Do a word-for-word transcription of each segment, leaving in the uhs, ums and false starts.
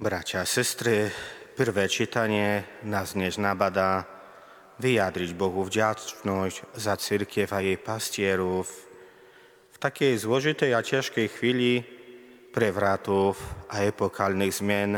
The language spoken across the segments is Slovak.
Bratia a sestry, prvé čítanie nás dnes nabadá vyjadriť Bohu vďačnosť za cirkev a jej pastierov v takej zložitej a ťažkej chvíli prevratov a epokálnych zmien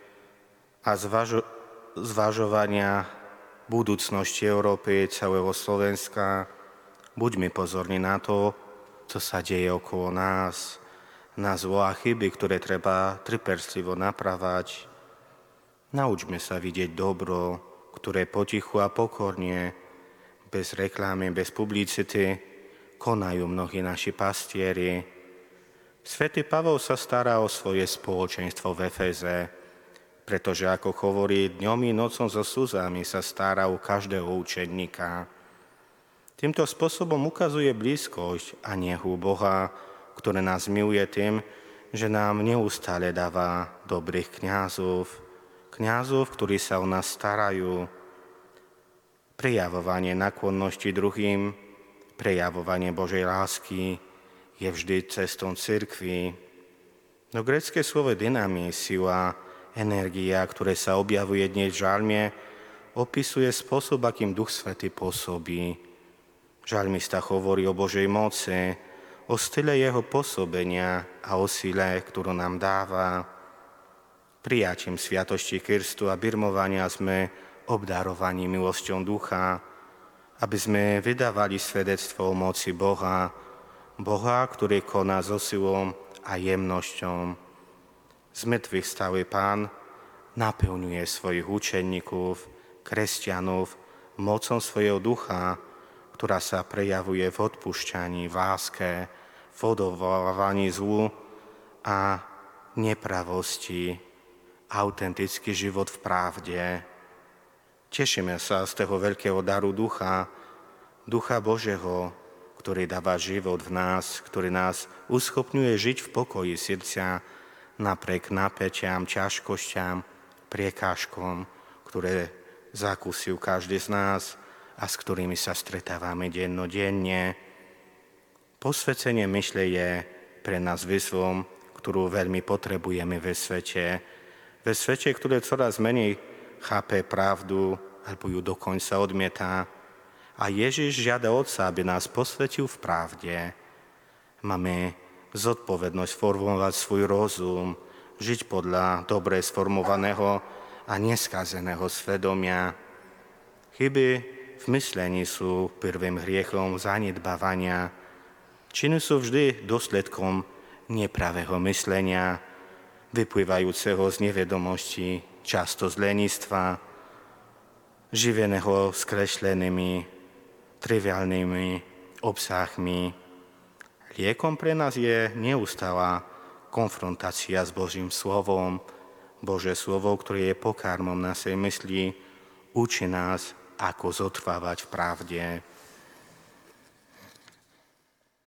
a zvažo- zvažovania budúcnosti Európy, celého Slovenska. Buďme pozorní na to, čo sa deje okolo nás, na zlo a chyby, ktoré treba trpezlivo napravať. Naučme sa vidieť dobro, ktoré potichu a pokorne, bez reklamy, bez publicity, konajú mnohí naši pastieri. Svätý Pavol sa stará o svoje spoločenstvo v Efeze, pretože, ako hovorí, dňom i nocom so slzami sa stará o každého učeníka. Týmto spôsobom ukazuje blízkosť a nehu Boha, ktoré nás miluje tým, že nám neustále dáva dobrých kňazov, kňazov, ktorí sa o nás starajú. Prejavovanie naklonosti druhým, prejavovanie Božej lásky je vždy cestou cirkvi. No grécke slovo dynamis, sila, energia, ktoré sa objavuje dnes v žalme, opisuje spôsob, akým Duch Svätý pôsobí. Žalmista hovorí o Božej moci, o style jeho pôsobenia a o sile, ktorú nám dáva. Prijatím sviatosti Krstu a birmovania sme obdarovaní milosťou Ducha, aby sme vydávali svedectvo o moci Boha, Boha, ktorý koná so silou a jemnosťou. Z mŕtvych stály Pán naplňuje svojich učeníkov, kresťanov, mocou svojho Ducha, ktorá sa prejavuje v odpúšťaní, v láske, v odvolávaní zlu a nepravosti, autentický život v pravde. Tešíme sa z toho veľkého daru Ducha, Ducha Božieho, ktorý dáva život v nás, ktorý nás uschopňuje žiť v pokoji srdca napriek napäťam, ťažkosťam, priekážkom, ktoré zakúsil každý z nás a s ktorými sa stretávame dennodenne. Posvetenie mysle je pre nás výzvom, ktorú veľmi potrebujeme ve svete. Ve svete, ktoré čoraz menej chápe pravdu, alebo ju dokonca odmietá. A Ježiš žiada Otca, aby nás posvetil v pravde. Máme zodpovednosť formovať svoj rozum, žiť podľa dobre sformovaného a neskazeného svedomia. Chyby v myslení sú prvým hriechom zanedbávania. Činy sú vždy dôsledkom nepravého myslenia, vyplývajúceho z nevedomosti, často z lenistva, živeného skreslenými, triviálnymi obsahmi. Liekom pre nás je neustála konfrontácia s Božím slovom. Božie slovo, ktoré je pokarmom našej mysli, učí nás, ako zotrvávať v pravde.